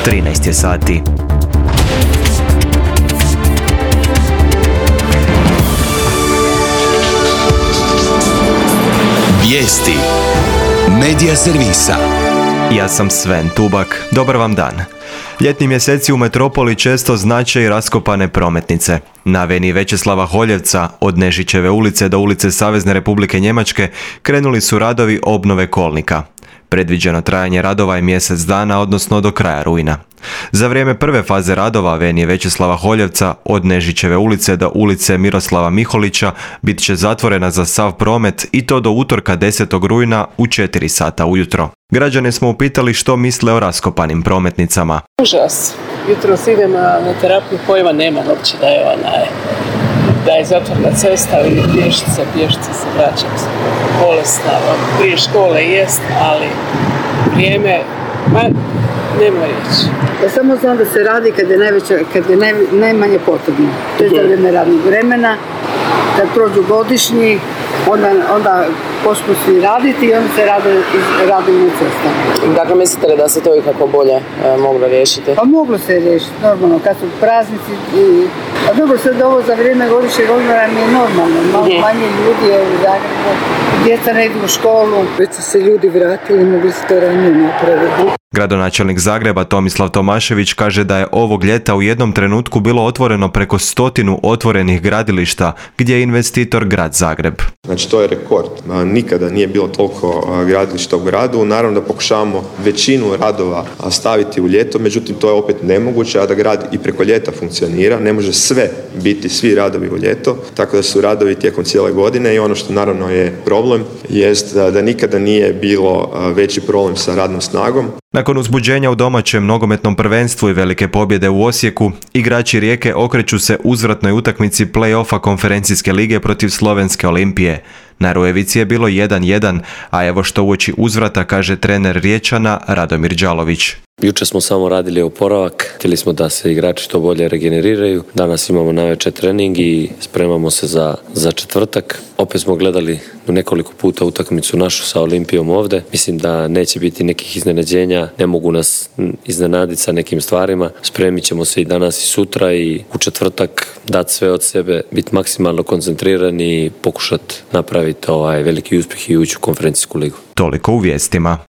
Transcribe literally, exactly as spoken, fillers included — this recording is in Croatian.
trinaest je sati. Vijesti Medija servisa. Ja sam Sven Tubak. Dobar vam dan. Ljetni mjeseci u metropoli često znače i raskopane prometnice. Na aveniji Večeslava Holjevca, od Nešićeve ulice do ulice Savezne Republike Njemačke, krenuli su radovi obnove kolnika. Predviđeno trajanje radova je mjesec dana, odnosno do kraja rujna. Za vrijeme prve faze radova avenije Večeslava Holjevca, od Nešićeve ulice do ulice Miroslava Miholića, bit će zatvorena za sav promet i to do utorka desetog rujna u četiri sata ujutro. Građane smo upitali što misle o raskopanim prometnicama. Užas. Jutros idem na terapiju, pojma nema uopće da je onaj, da je zatvorena cesta ili pješice, pješice se vraćam se bolesna. Prije škole jest, ali vrijeme, ma, nema riječi. Ja samo znam da se radi kad je, najveća, kad je naj, najmanje potrebno. To je za vrijeme radnog vremena, kad prođu godišnji, onda, onda počnu svi raditi i onda se rade, rade na cestama. Dakle, mislite li da se to ikako bolje e, moglo riješiti? Pa moglo se riješiti, normalno, kad su praznici. I, a dobro, sad ovo za vrijeme godišnjeg odmora mi je normalno. Malo mm-hmm. manje ljudi je u Zagrebu, djeca ne idu u školu. Već su se ljudi vratili, mogli su to ranije napraviti. Gradonačelnik Zagreba Tomislav Tomašević kaže da je ovog ljeta u jednom trenutku bilo otvoreno preko stotinu otvorenih gradilišta gdje je investitor grad Zagreb. Znači to je rekord. Nikada nije bilo toliko gradilišta u gradu. Naravno da pokušavamo većinu radova staviti u ljeto, međutim to je opet nemoguće, a da grad i preko ljeta funkcionira. Ne može sve biti, svi radovi u ljeto, tako da su radovi tijekom cijele godine i ono što naravno je problem jest da, da nikada nije bilo veći problem sa radnom snagom. Nakon uzbuđenja u domaćem nogometnom prvenstvu i velike pobjede u Osijeku, igrači Rijeke okreću se uzvratnoj utakmici play-offa konferencijske lige protiv Slovenske Olimpije. Na Rujevici je bilo jedan jedan, a evo što uoči uzvrata kaže trener Riječana Radomir Đalović. Jučer smo samo radili oporavak, htjeli smo da se igrači što bolje regeneriraju. Danas imamo navečer trening i spremamo se za, za četvrtak. Opet smo gledali nekoliko puta utakmicu našu sa Olimpijom ovdje. Mislim da neće biti nekih iznenađenja, ne mogu nas iznenaditi sa nekim stvarima. Spremit ćemo se i danas i sutra i u četvrtak dati sve od sebe, biti maksimalno koncentrirani i pokušati napraviti ovaj veliki uspjeh i ući u konferencijsku ligu. Toliko u vijestima.